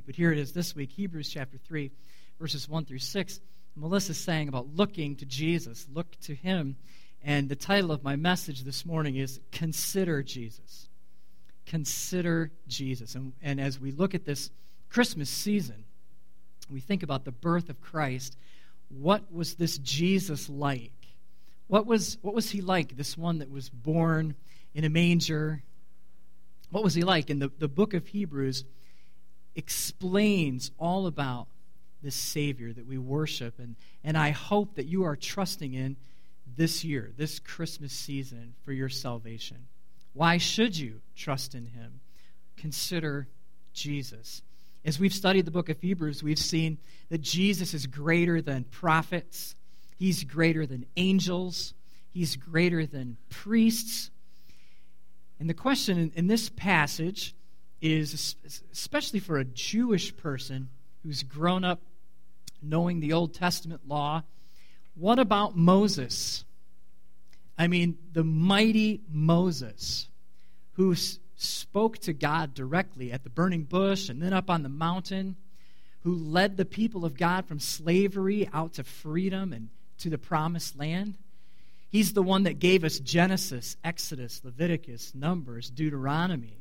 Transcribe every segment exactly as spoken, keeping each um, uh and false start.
week, but here it is this week, Hebrews chapter three, verses one through six. Melissa's saying about looking to Jesus, look to him. And the title of my message this morning is Consider Jesus. Consider Jesus. And, and as we look at this Christmas season, we think about the birth of Christ. What was this Jesus like? What was, what was he like, this one that was born in a manger? What was he like? And the, the book of Hebrews explains all about this Savior that we worship. And, and I hope that you are trusting in this year, this Christmas season, for your salvation. Why should you trust in him? Consider Jesus. As we've studied the book of Hebrews, we've seen that Jesus is greater than prophets. He's greater than angels. He's greater than priests. And the question in, in this passage is, especially for a Jewish person who's grown up knowing the Old Testament law, what about Moses? I mean, the mighty Moses, who s- spoke to God directly at the burning bush and then up on the mountain, who led the people of God from slavery out to freedom and to the promised land. He's the one that gave us Genesis, Exodus, Leviticus, Numbers, Deuteronomy.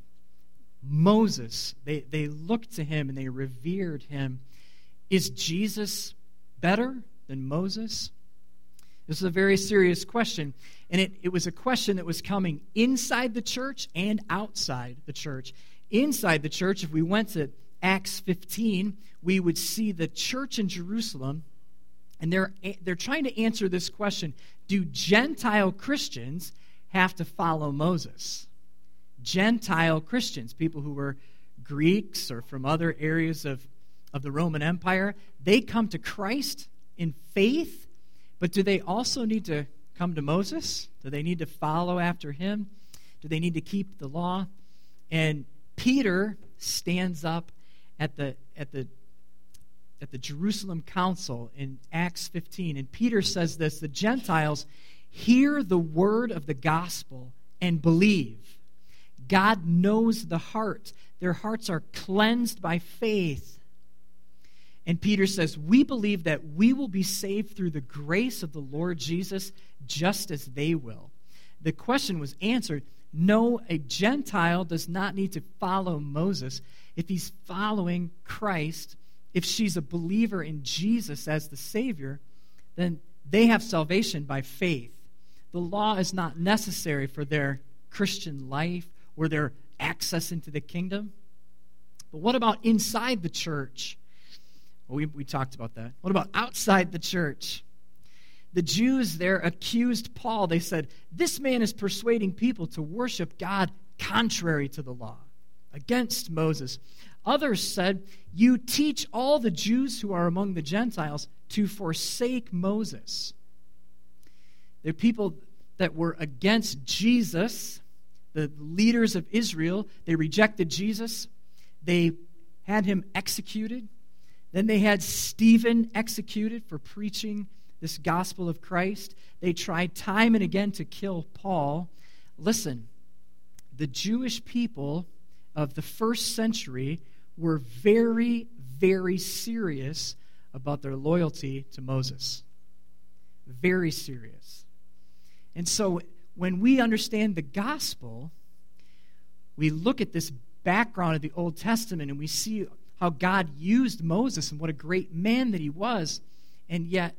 Moses, they, they looked to him and they revered him. Is Jesus better than Moses? This is a very serious question, and it, it was a question that was coming inside the church and outside the church. Inside the church, if we went to Acts fifteen, we would see the church in Jerusalem, and they're, they're trying to answer this question: do Gentile Christians have to follow Moses? Gentile Christians, people who were Greeks or from other areas of, of the Roman Empire, they come to Christ in faith. But do they also need to come to Moses? Do they need to follow after him? Do they need to keep the law? And Peter stands up at the at the at the Jerusalem Council in Acts fifteen, and Peter says this: the Gentiles hear the word of the gospel and believe. God knows the heart. Their hearts are cleansed by faith. And Peter says, we believe that we will be saved through the grace of the Lord Jesus just as they will. The question was answered. No, a Gentile does not need to follow Moses. If he's following Christ, if she's a believer in Jesus as the Savior, then they have salvation by faith. The law is not necessary for their Christian life or their access into the kingdom. But what about inside the church? Well, we, we talked about that. What about outside the church? The Jews there accused Paul. They said, this man is persuading people to worship God contrary to the law, against Moses. Others said, you teach all the Jews who are among the Gentiles to forsake Moses. They're people that were against Jesus, the leaders of Israel. They rejected Jesus. They had him executed. Then they had Stephen executed for preaching this gospel of Christ. They tried time and again to kill Paul. Listen, the Jewish people of the first century were very, very serious about their loyalty to Moses. Very serious. And so when we understand the gospel, we look at this background of the Old Testament and we see how God used Moses and what a great man that he was. And yet,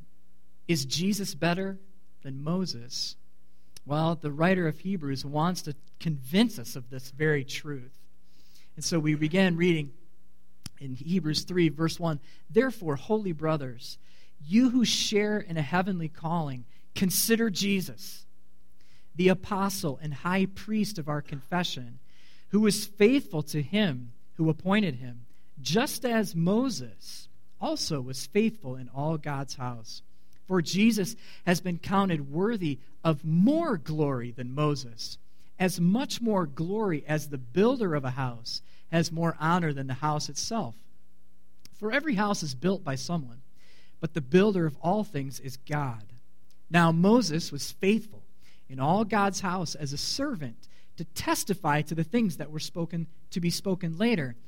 is Jesus better than Moses? Well, the writer of Hebrews wants to convince us of this very truth. And so we began reading in Hebrews three, verse one, therefore, holy brothers, you who share in a heavenly calling, consider Jesus, the apostle and high priest of our confession, who was faithful to him who appointed him, just as Moses also was faithful in all God's house. For Jesus has been counted worthy of more glory than Moses, as much more glory as the builder of a house has more honor than the house itself. For every house is built by someone, but the builder of all things is God. Now Moses was faithful in all God's house as a servant to testify to the things that were spoken to be spoken later.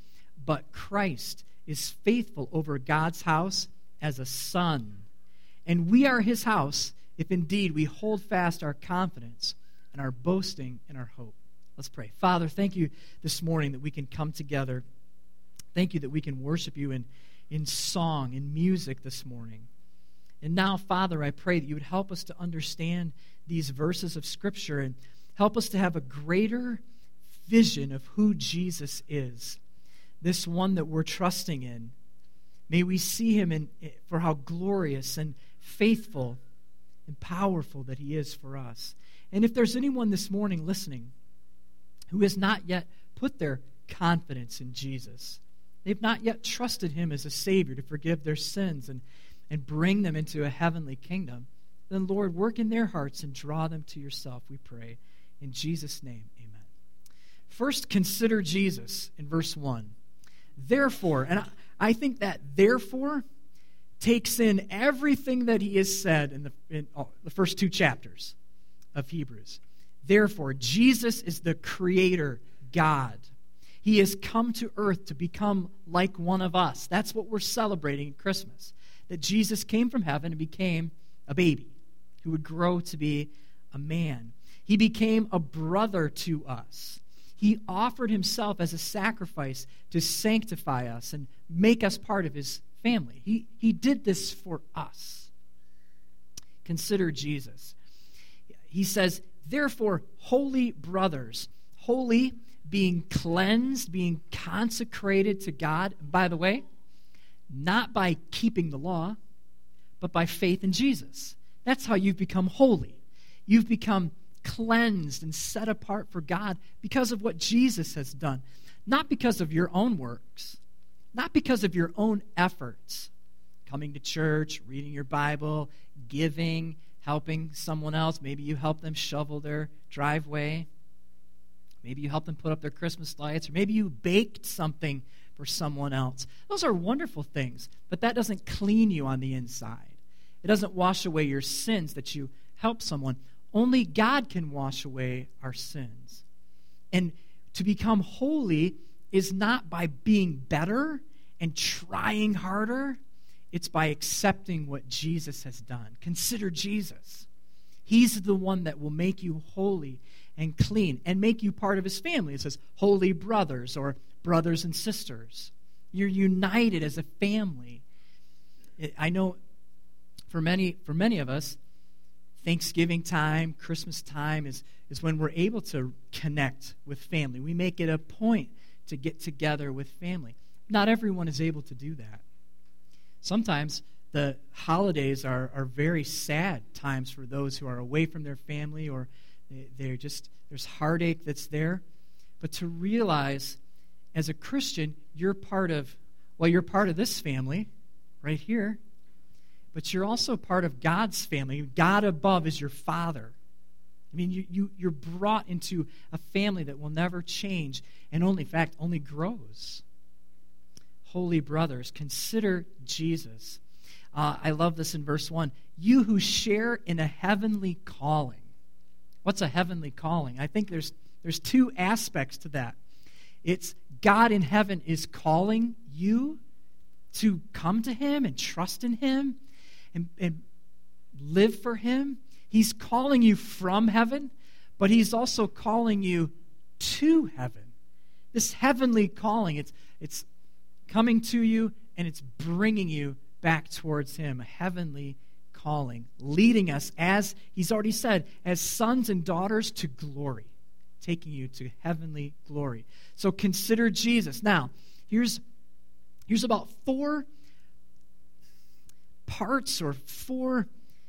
but Christ is faithful over God's house as a son. And we are his house if indeed we hold fast our confidence and our boasting in our hope. Let's pray. Father, thank you this morning that we can come together. Thank you that we can worship you in, in song, in music this morning. And now, Father, I pray that you would help us to understand these verses of Scripture and help us to have a greater vision of who Jesus is, this one that we're trusting in. May we see him in, for how glorious and faithful and powerful that he is for us. And if there's anyone this morning listening who has not yet put their confidence in Jesus, they've not yet trusted him as a Savior to forgive their sins and, and bring them into a heavenly kingdom, then, Lord, work in their hearts and draw them to yourself, we pray. In Jesus' name, amen. First, consider Jesus in verse one. Therefore, and I, I think that therefore takes in everything that he has said in the, in oh, the first two chapters of Hebrews. Therefore, Jesus is the Creator God. He has come to earth to become like one of us. That's what we're celebrating at Christmas, that Jesus came from heaven and became a baby who would grow to be a man. He became a brother to us. He offered himself as a sacrifice to sanctify us and make us part of his family. He, he did this for us. Consider Jesus. He says, therefore, holy brothers, holy being cleansed, being consecrated to God. By the way, not by keeping the law, but by faith in Jesus. That's how you've become holy. You've become cleansed and set apart for God because of what Jesus has done. Not because of your own works, not because of your own efforts. Coming to church, reading your Bible, giving, helping someone else. Maybe you help them shovel their driveway. Maybe you help them put up their Christmas lights. Or maybe you baked something for someone else. Those are wonderful things, but that doesn't clean you on the inside. It doesn't wash away your sins that you help someone. Only God can wash away our sins. And to become holy is not by being better and trying harder. It's by accepting what Jesus has done. Consider Jesus. He's the one that will make you holy and clean and make you part of his family. It says holy brothers or brothers and sisters. You're united as a family. I know for many, for many of us, Thanksgiving time, Christmas time is, is when we're able to connect with family. We make it a point to get together with family. Not everyone is able to do that. Sometimes the holidays are, are very sad times for those who are away from their family, or they, they're just, there's heartache that's there. But to realize as a Christian, you're part of, well, you're part of this family right here, but you're also part of God's family. God above is your Father. I mean, you, you, you're brought into a family that will never change and only, in fact, only grows. Holy brothers, consider Jesus. Uh, I love this in verse one. You who share in a heavenly calling. What's a heavenly calling? I think there's there's two aspects to that. It's God in heaven is calling you to come to him and trust in him and, and live for him. He's calling you from heaven, but he's also calling you to heaven. This heavenly calling, it's it's coming to you and it's bringing you back towards him. A heavenly calling, leading us, as he's already said, as sons and daughters to glory, taking you to heavenly glory. So consider Jesus. Now, here's here's about four parts or four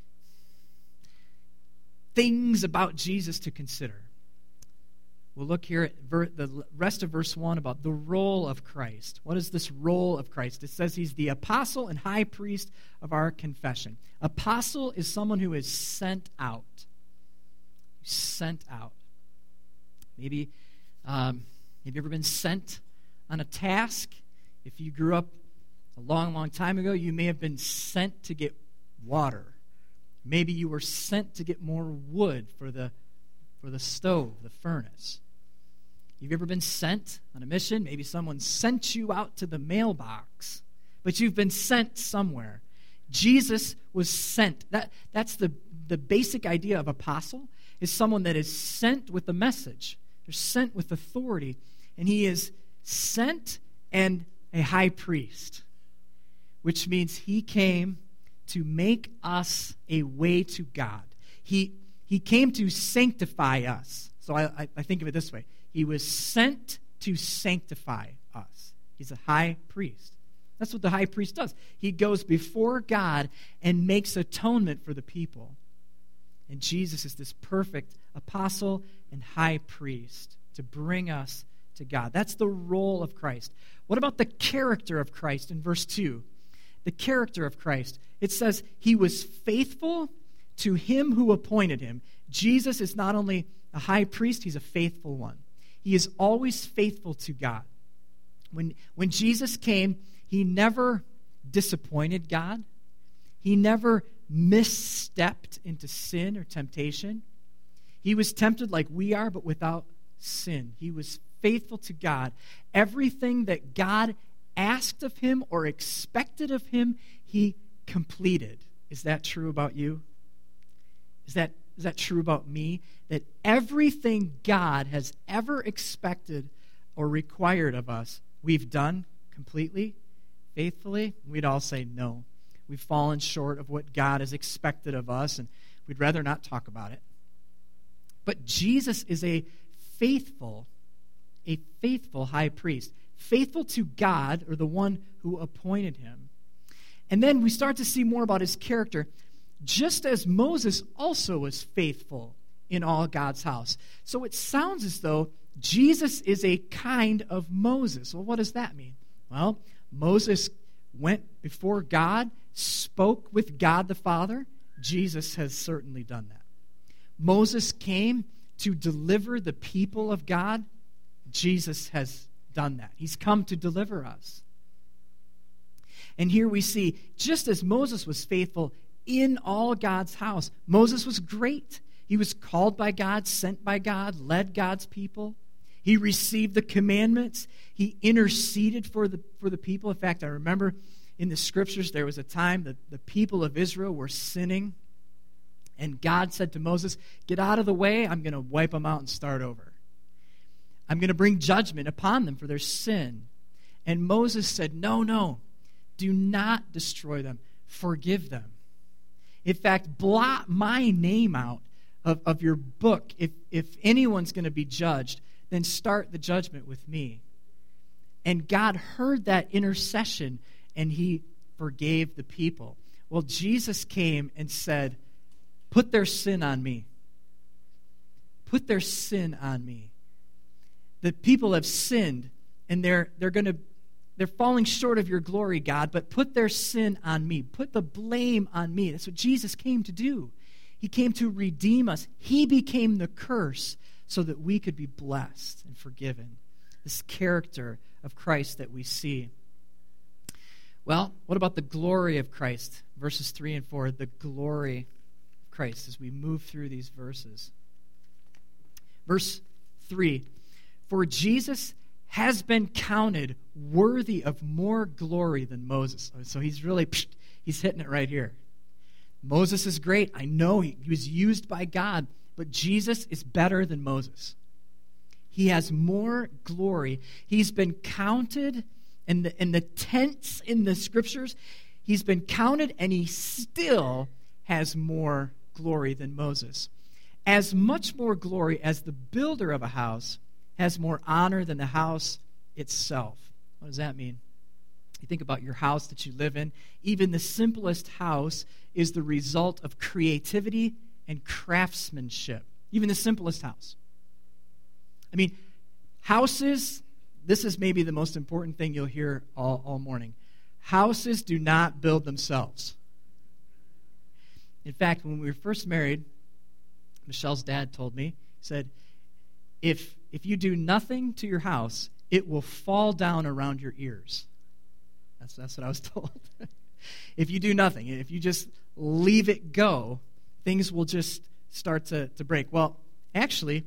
things about Jesus to consider. We'll look here at ver- the rest of verse one about the role of Christ. What is this role of Christ? It says he's the apostle and high priest of our confession. Apostle is someone who is sent out. Sent out. Maybe, um, have you ever been sent on a task? If you grew up a long, long time ago, you may have been sent to get water. Maybe you were sent to get more wood for the for the stove, the furnace. You've ever been sent on a mission? Maybe someone sent you out to the mailbox, but you've been sent somewhere. Jesus was sent. That, that's the, the basic idea of apostle, is someone that is sent with a message. They're sent with authority. And he is sent and a high priest, which means he came to make us a way to God. He, he came to sanctify us. So I, I, I think of it this way. He was sent to sanctify us. He's a high priest. That's what the high priest does. He goes before God and makes atonement for the people. And Jesus is this perfect apostle and high priest to bring us to God. That's the role of Christ. What about the character of Christ in verse two? The character of Christ. It says he was faithful to him who appointed him. Jesus is not only a high priest, he's a faithful one. He is always faithful to God. When, when Jesus came, he never disappointed God. He never misstepped into sin or temptation. He was tempted like we are, but without sin. He was faithful to God. Everything that God asked of him or expected of him, he completed. Is that true about you? Is that, is that true about me? That everything God has ever expected or required of us, we've done completely, faithfully? We'd all say no. We've fallen short of what God has expected of us, and we'd rather not talk about it. But Jesus is a faithful, a faithful high priest, faithful to God, or the one who appointed him. And then we start to see more about his character, just as Moses also was faithful in all God's house. So it sounds as though Jesus is a kind of Moses. Well, what does that mean? Well, Moses went before God, spoke with God the Father. Jesus has certainly done that. Moses came to deliver the people of God. Jesus has done that. He's come to deliver us. And here we see, just as Moses was faithful in all God's house, Moses was great. He was called by God, sent by God, led God's people. He received the commandments. He interceded for the, for the people. In fact, I remember in the scriptures there was a time that the people of Israel were sinning, and God said to Moses, get out of the way. I'm going to wipe them out and start over. I'm going to bring judgment upon them for their sin. And Moses said, no, no, do not destroy them. Forgive them. In fact, blot my name out of, of your book. If, if anyone's going to be judged, then start the judgment with me. And God heard that intercession, and he forgave the people. Well, Jesus came and said, put their sin on me. Put their sin on me. The people have sinned, and they're they're going to they're falling short of your glory, God, but put their sin on me. Put the blame on me. That's what Jesus came to do. He came to redeem us. He became the curse so that we could be blessed and forgiven. This character of Christ that we see. Well, what about the glory of Christ? Verses three and four, the glory of Christ as we move through these verses. Verse three, for Jesus has been counted worthy of more glory than Moses. So he's really, he's hitting it right here. Moses is great. I know he, he was used by God, but Jesus is better than Moses. He has more glory. He's been counted in the, in the tense in the scriptures. He's been counted, and he still has more glory than Moses. As much more glory as the builder of a house has more honor than the house itself. What does that mean? You think about your house that you live in. Even the simplest house is the result of creativity and craftsmanship. Even the simplest house. I mean, houses, this is maybe the most important thing you'll hear all, all morning. Houses do not build themselves. In fact, when we were first married, Michelle's dad told me, he said, if, if you do nothing to your house, it will fall down around your ears. That's, that's what I was told. If you do nothing, if you just leave it go, things will just start to, to break. Well, actually,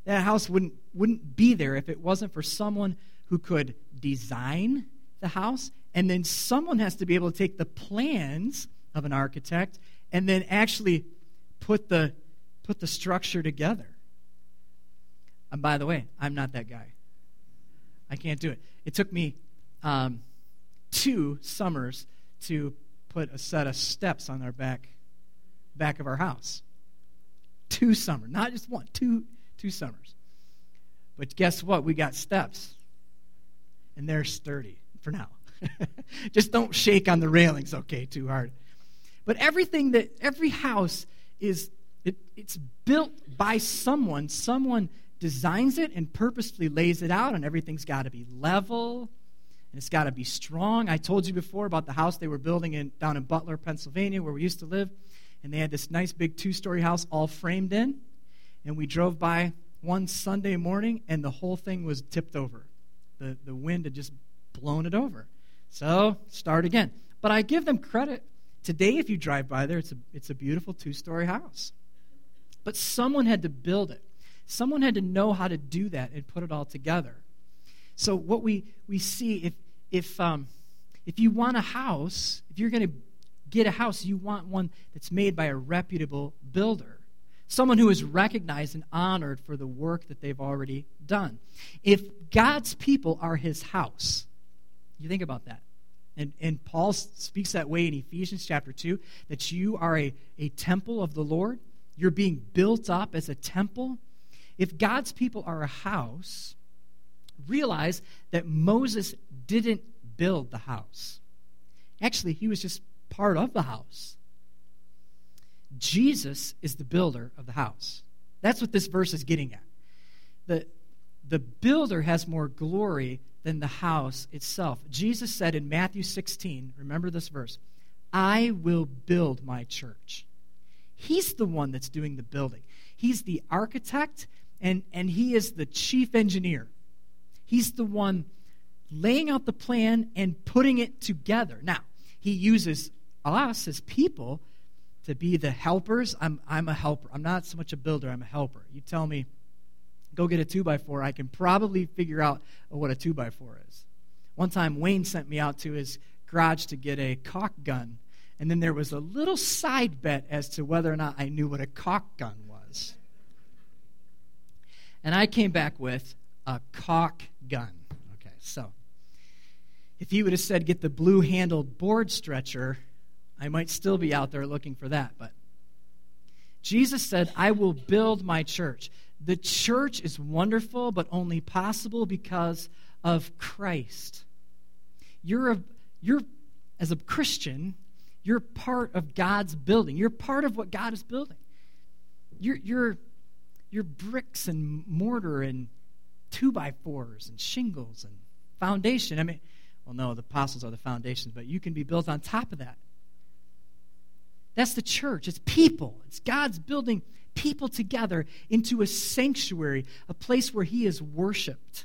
That house wouldn't, wouldn't be there if it wasn't for someone who could design the house, and then someone has to be able to take the plans of an architect and then actually put the put the structure together. And by the way, I'm not that guy. I can't do it. It took me um, two summers to put a set of steps on our back back of our house. Two summers, not just one, two two summers. But guess what? We got steps, and they're sturdy for now. Just don't shake on the railings, okay, too hard. But everything that every house is, it, it's built by someone. Someone designs it and purposefully lays it out, and everything's got to be level, and it's got to be strong. I told you before about the house they were building in down in Butler, Pennsylvania, where we used to live, and they had this nice big two-story house all framed in, and we drove by one Sunday morning, and the whole thing was tipped over. The, the wind had just blown it over. So, start again. But I give them credit. Today, if you drive by there, it's a, it's a beautiful two-story house. But someone had to build it. Someone had to know how to do that and put it all together. So what we, we see, if if um, if you want a house, if you're going to get a house, you want one that's made by a reputable builder. Someone who is recognized and honored for the work that they've already done. If God's people are his house, you think about that. And, and Paul speaks that way in Ephesians chapter two, that you are a, a temple of the Lord. You're being built up as a temple. If God's people are a house, realize that Moses didn't build the house. Actually, he was just part of the house. Jesus is the builder of the house. That's what this verse is getting at. The, the builder has more glory than the house itself. Jesus said in Matthew sixteen, remember this verse, I will build my church. He's the one that's doing the building. He's the architect, and, and he is the chief engineer. He's the one laying out the plan and putting it together. Now, he uses us as people to be the helpers. I'm, I'm a helper. I'm not so much a builder. I'm a helper. You tell me, go get a two by four. I can probably figure out what a two by four is. One time, Wayne sent me out to his garage to get a caulk gun, and then there was a little side bet as to whether or not I knew what a caulk gun was. And I came back with a caulk gun. Okay, so if he would have said get the blue-handled board stretcher, I might still be out there looking for that. But Jesus said, I will build my church. The church is wonderful, but only possible because of Christ. You're a, you're as a Christian, you're part of God's building. You're part of what God is building. You're you're you're bricks and mortar and two by fours and shingles and foundation. I mean, well, no, the apostles are the foundations, but you can be built on top of that. That's the church. It's people. It's God's building people together into a sanctuary, a place where he is worshipped.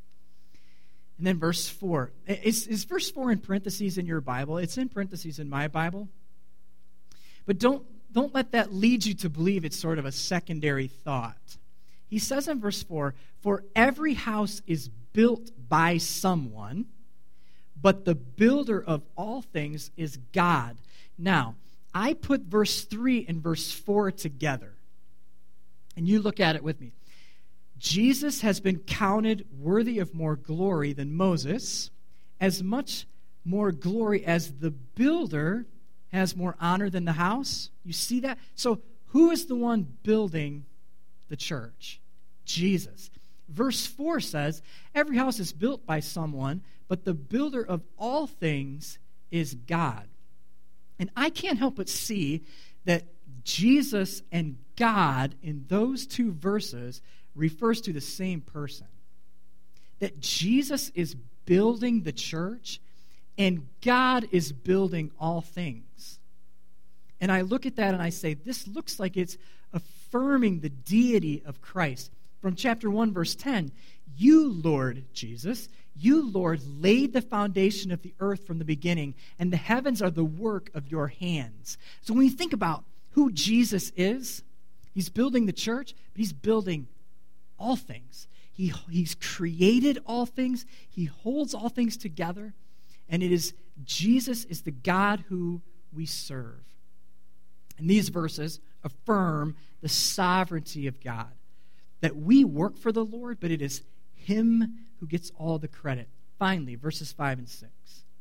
And then verse four. Is, is verse four in parentheses in your Bible? It's in parentheses in my Bible. But don't, don't let that lead you to believe it's sort of a secondary thought. He says in verse four, for every house is built by someone, but the builder of all things is God. Now, I put verse three and verse four together. And you look at it with me. Jesus has been counted worthy of more glory than Moses, as much more glory as the builder has more honor than the house. You see that? So who is the one building the church? Jesus. Verse four says, every house is built by someone, but the builder of all things is God. And I can't help but see that Jesus and God in those two verses refers to the same person. That Jesus is building the church and God is building all things. And I look at that and I say, this looks like it's affirming the deity of Christ. From chapter one, verse ten, you, Lord Jesus, you, Lord, laid the foundation of the earth from the beginning, and the heavens are the work of your hands. So when you think about who Jesus is, he's building the church, but he's building all things. He, he's created all things. He holds all things together. And it is Jesus is the God who we serve. And these verses affirm the sovereignty of God. That we work for the Lord, but it is Him who gets all the credit. Finally, verses five and six.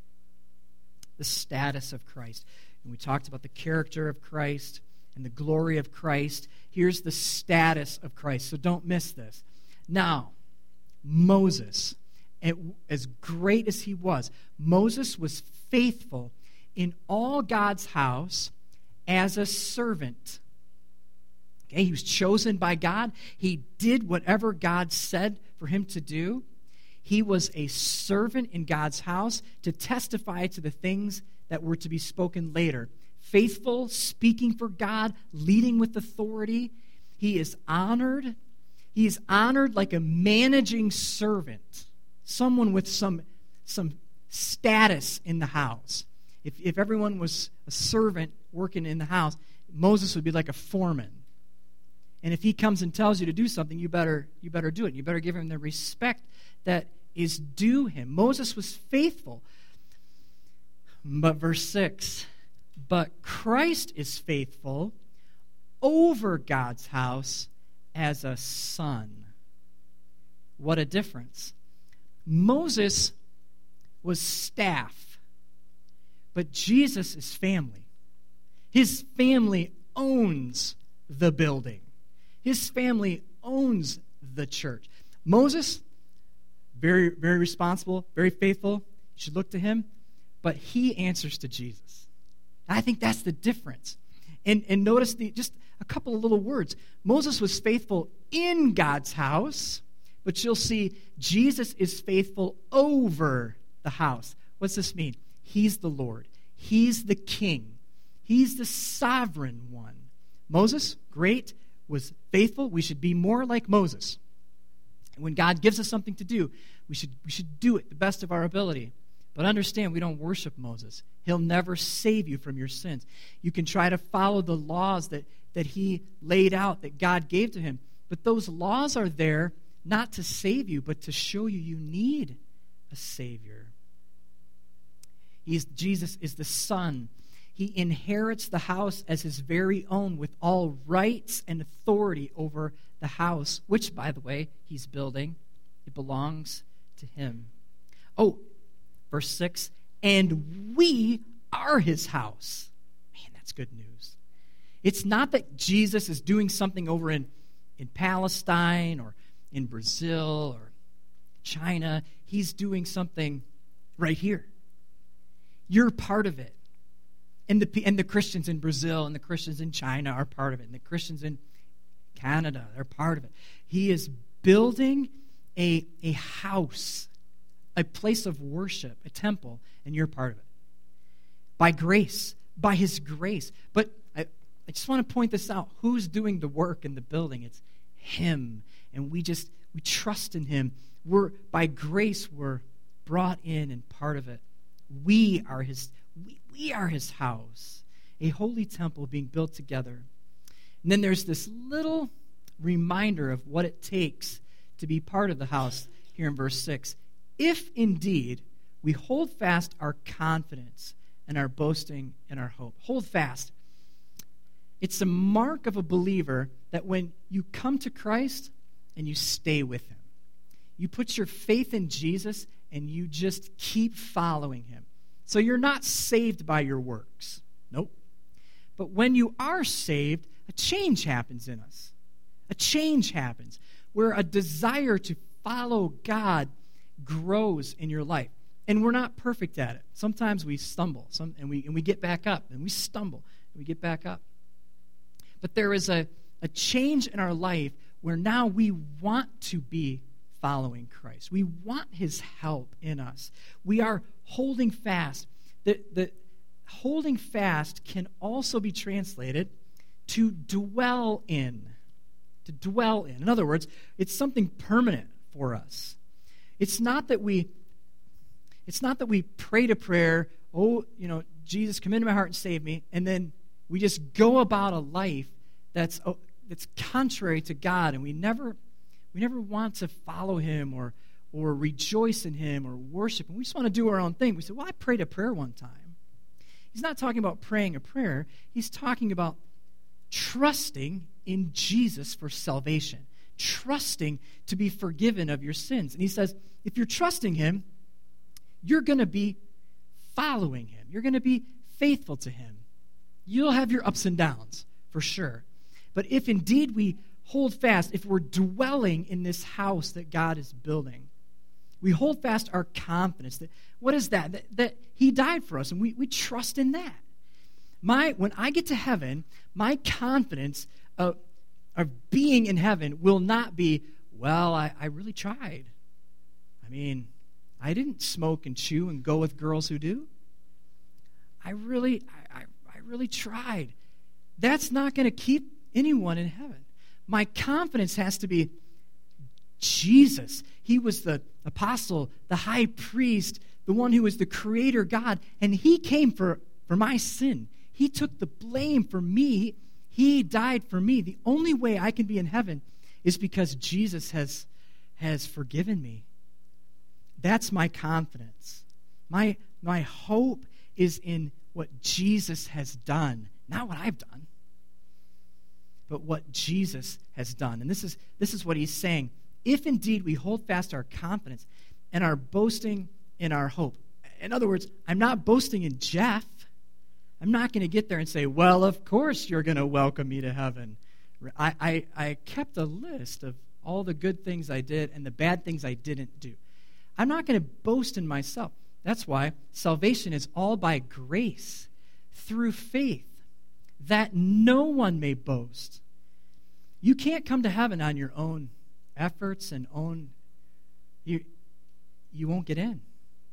The status of Christ. And we talked about the character of Christ and the glory of Christ. Here's the status of Christ. So don't miss this. Now, Moses, as great as he was, Moses was faithful in all God's house as a servant. Okay, he was chosen by God. He did whatever God said for him to do. He was a servant in God's house to testify to the things that were to be spoken later. Faithful, speaking for God, leading with authority. He is honored. He is honored like a managing servant, someone with some, some status in the house. If, if everyone was a servant working in the house, Moses would be like a foreman. And if he comes and tells you to do something, you better, you better do it. You better give him the respect that is due him. Moses was faithful. But verse six, but Christ is faithful over God's house as a son. What a difference. Moses was staff, but Jesus is family. His family owns the building. His family owns the church. Moses, very, very responsible, very faithful. You should look to him. But he answers to Jesus. I think that's the difference. And, and notice the just a couple of little words. Moses was faithful in God's house, but you'll see Jesus is faithful over the house. What's this mean? He's the Lord. He's the king. He's the sovereign one. Moses, great, was faithful. We should be more like Moses. And when God gives us something to do, we should, we should do it the best of our ability. But understand, we don't worship Moses. He'll never save you from your sins. You can try to follow the laws that, that he laid out, that God gave to him. But those laws are there not to save you, but to show you you need a Savior. He's, Jesus is the Son. He inherits the house as his very own with all rights and authority over the house, which, by the way, he's building. It belongs to him. Oh, verse six, and we are his house. Man, that's good news. It's not that Jesus is doing something over in, in Palestine or in Brazil or China. He's doing something right here. You're part of it. And the, and the Christians in Brazil and the Christians in China are part of it. And the Christians in Canada, they're part of it. He is building a, a house, a place of worship, a temple, and you're part of it. By grace, by his grace. But I, I just want to point this out. Who's doing the work in the building? It's him. And we just, we trust in him. We're, by grace, we're brought in and part of it. We are his, we, we are his house, a holy temple being built together. And then there's this little reminder of what it takes to be part of the house here in verse six. If indeed we hold fast our confidence and our boasting and our hope. Hold fast. It's a mark of a believer that when you come to Christ and you stay with him, you put your faith in Jesus and you just keep following him. So you're not saved by your works. Nope. But when you are saved, a change happens in us. A change happens where a desire to follow God grows in your life. And we're not perfect at it. Sometimes we stumble some, and, we, and we get back up, and we stumble, and we get back up. But there is a, a change in our life where now we want to be following Christ. We want his help in us. We are holding fast. The, the holding fast can also be translated to dwell in. To dwell in. In other words, it's something permanent for us. It's not that we it's not that we pray to prayer, oh, you know, Jesus, come into my heart and save me, and then we just go about a life that's oh, that's contrary to God, and we never We never want to follow him or, or rejoice in him or worship him. We just want to do our own thing. We say, well, I prayed a prayer one time. He's not talking about praying a prayer. He's talking about trusting in Jesus for salvation, trusting to be forgiven of your sins. And he says, if you're trusting him, you're going to be following him. You're going to be faithful to him. You'll have your ups and downs, for sure. But if indeed we hold fast, if we're dwelling in this house that God is building, we hold fast our confidence. That what is that? That, that he died for us, and we, we trust in that. My When I get to heaven, my confidence of, of being in heaven will not be, well, I, I really tried. I mean, I didn't smoke and chew and go with girls who do. I really, I, I, I really tried. That's not going to keep anyone in heaven. My confidence has to be Jesus. He was the apostle, the high priest, the one who was the creator God, and he came for, for my sin. He took the blame for me. He died for me. The only way I can be in heaven is because Jesus has, has forgiven me. That's my confidence. My, my hope is in what Jesus has done, not what I've done, but what Jesus has done. And this is, this is what he's saying. If indeed we hold fast our confidence and are boasting in our hope. In other words, I'm not boasting in Jeff. I'm not going to get there and say, well, of course you're going to welcome me to heaven. I, I, I kept a list of all the good things I did and the bad things I didn't do. I'm not going to boast in myself. That's why salvation is all by grace, through faith, that no one may boast. You can't come to heaven on your own efforts and own, you, you won't get in.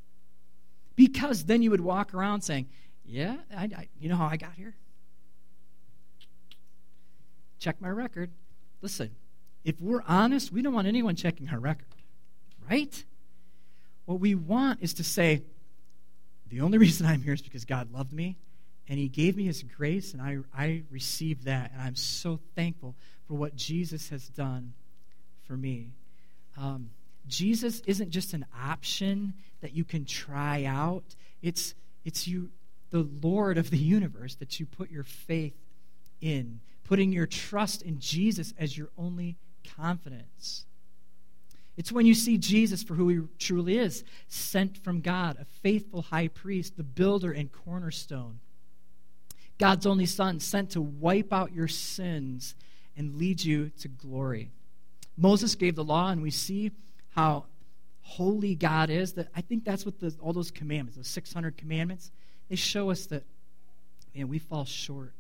Because then you would walk around saying, yeah, I, I, you know how I got here? Check my record. Listen, if we're honest, we don't want anyone checking our record, right? What we want is to say, the only reason I'm here is because God loved me, and he gave me his grace, and I, I received that, and I'm so thankful for what Jesus has done for me. Um, Jesus isn't just an option that you can try out. It's, it's you, the Lord of the universe, that you put your faith in, putting your trust in Jesus as your only confidence. It's when you see Jesus for who he truly is, sent from God, a faithful high priest, the builder and cornerstone. God's only Son, sent to wipe out your sins and lead you to glory. Moses gave the law, and we see how holy God is. That I think that's what the, all those commandments, those six hundred commandments, they show us that, man, we fall short.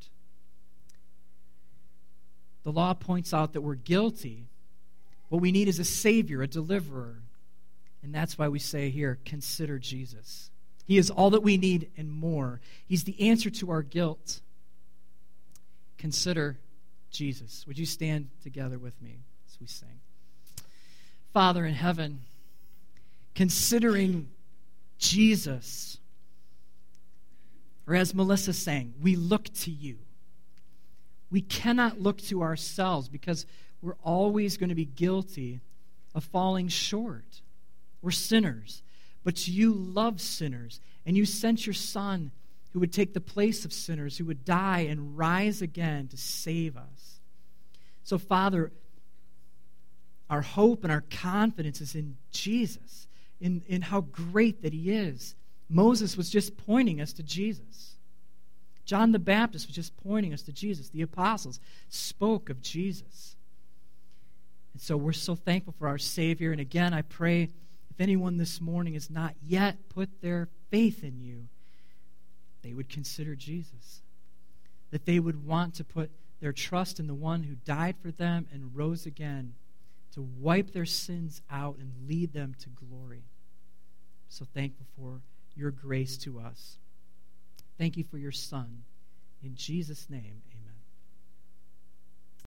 The law points out that we're guilty. What we need is a Savior, a deliverer. And that's why we say here, consider Jesus. He is all that we need and more. He's the answer to our guilt. Consider Jesus. Would you stand together with me as we sing? Father in heaven, considering Jesus, or as Melissa sang, we look to you. We cannot look to ourselves because we're always going to be guilty of falling short. We're sinners. But you love sinners, and you sent your Son who would take the place of sinners, who would die and rise again to save us. So, Father, our hope and our confidence is in Jesus, in, in how great that he is. Moses was just pointing us to Jesus. John the Baptist was just pointing us to Jesus. The apostles spoke of Jesus. And so we're so thankful for our Savior. And again, I pray if anyone this morning has not yet put their faith in you, they would consider Jesus. That they would want to put their trust in the one who died for them and rose again to wipe their sins out and lead them to glory. So thankful for your grace to us. Thank you for your Son. In Jesus' name,